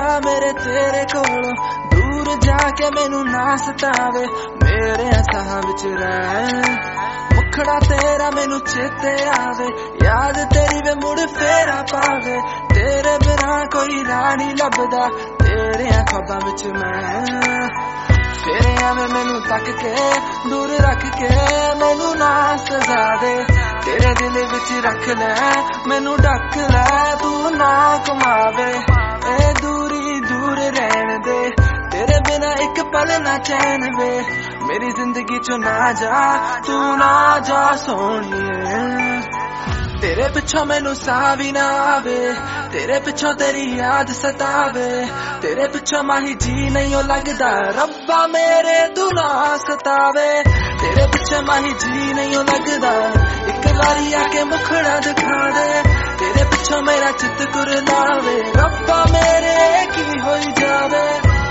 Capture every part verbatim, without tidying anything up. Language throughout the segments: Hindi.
मेरे तेरे कोलों दूर जाके मैनू ना सतावे मेरे साह विच रह मुखड़ा तेरा मैनू चेते आवे याद तेरी वे मुड़ फेरा पावे तेरे बिना कोई राह नहीं लभदा तेरे ख्वाबां विच मैं फिर एवें मैनू तक के दूर रख के मैनू ना सजा दे तेरे दिल विच रख ले मैनू ढक ले तू ना कमावे ए दूरी दूर रहन दे तेरे बिना एक पल ना चैन वे मेरी जिंदगी चो ना जा तू ना जा सोनिए तेरे पिछों मैनू साह भी ना आवे तेरे पिछों तेरी याद सतावे तेरे पिछों माही जी नहीं हो लगदा रब्बा मेरे तू ना सतावे तेरे पिछे माही जी नहीं हो लगदा एक बारी आके मुखड़ा दिखा दे तेरे पिछों मेरा चित कुरलावे रब्बा मेरे की होई जावे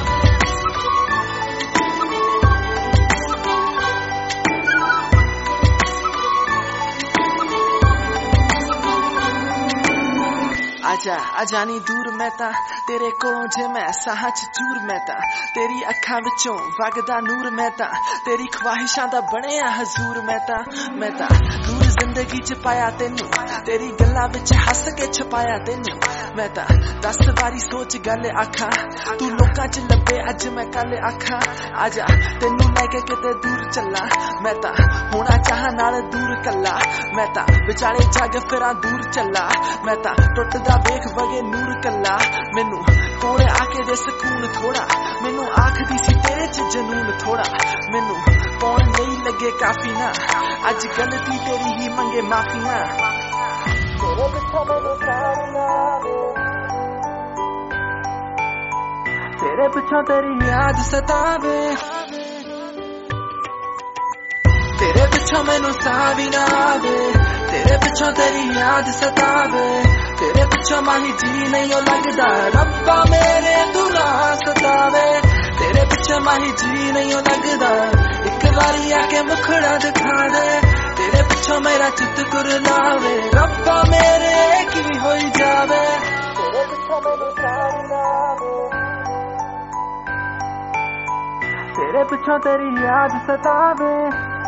आजा आजा नी दूर मैं ता तेरे कोलों जे मैं साह च चूर मैं ता तेरी अखां विचों वगदा नूर मैं ता तेरी ख्वाहिशां दा बणिया हजूर मैं ता मैं ता दूर जिंदगी च पाया तेनू तेरी गल्लां विच हस के छपाया तेनू मैं ता दस बारी सोच गल आखा तू लोकां च लब्बे अज मैं कल आखा आजा तेनू लेके किते दूर चला मैं ता होना चाह नाल दूर कला मैं ता विचाले जग फिरां दूर चला मैं ता टुटदा वेख वगे नूर कला मैनू कोले आके दे सकून थोड़ा मैनू आखदी सी तेरे च जनून थोड़ा मैनू कौन नहीं लगे काफी ना अज गलती तेरी ही मंगे माफी ना तेरे पिछों मैनू सारी आवे तेरे पिछों तेरी याद सतावे तेरे पिछों मैनू साह भी ना आवे तेरे पिछों तेरी याद सतावे तेरे पिछों माही जी नहीं हो लगदा रब्बा मेरे तू ना सतावे तेरे पिछे माही जी नहीं हो लगदा एक बारी आके मुखड़ा दिखा दे तेरे पिछों मेरा चित कुरलावे रब्बा मेरे की होई जावे तेरे पिछों मैनू सारी आवे तेरे पिछों तेरी याद सतावे।